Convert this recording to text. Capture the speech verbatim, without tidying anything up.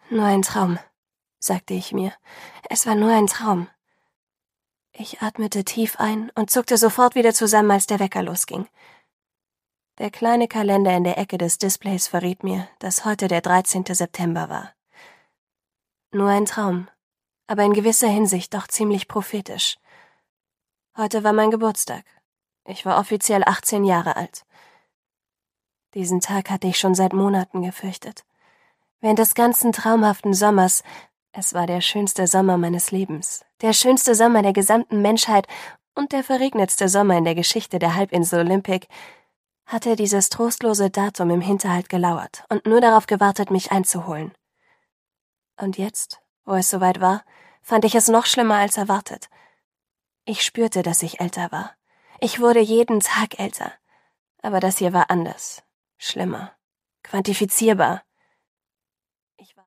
Nur ein Traum, sagte ich mir. Es war nur ein Traum. Ich atmete tief ein und zuckte sofort wieder zusammen, als der Wecker losging. Der kleine Kalender in der Ecke des Displays verriet mir, dass heute der dreizehnte September war. Nur ein Traum, aber in gewisser Hinsicht doch ziemlich prophetisch. Heute war mein Geburtstag. Ich war offiziell achtzehn Jahre alt. Diesen Tag hatte ich schon seit Monaten gefürchtet. Während des ganzen traumhaften Sommers, es war der schönste Sommer meines Lebens, der schönste Sommer der gesamten Menschheit und der verregnetste Sommer in der Geschichte der Halbinsel Olympic, hatte dieses trostlose Datum im Hinterhalt gelauert und nur darauf gewartet, mich einzuholen. Und jetzt, wo es soweit war, fand ich es noch schlimmer als erwartet. Ich spürte, dass ich älter war. Ich wurde jeden Tag älter. Aber das hier war anders, schlimmer, quantifizierbar. Ich war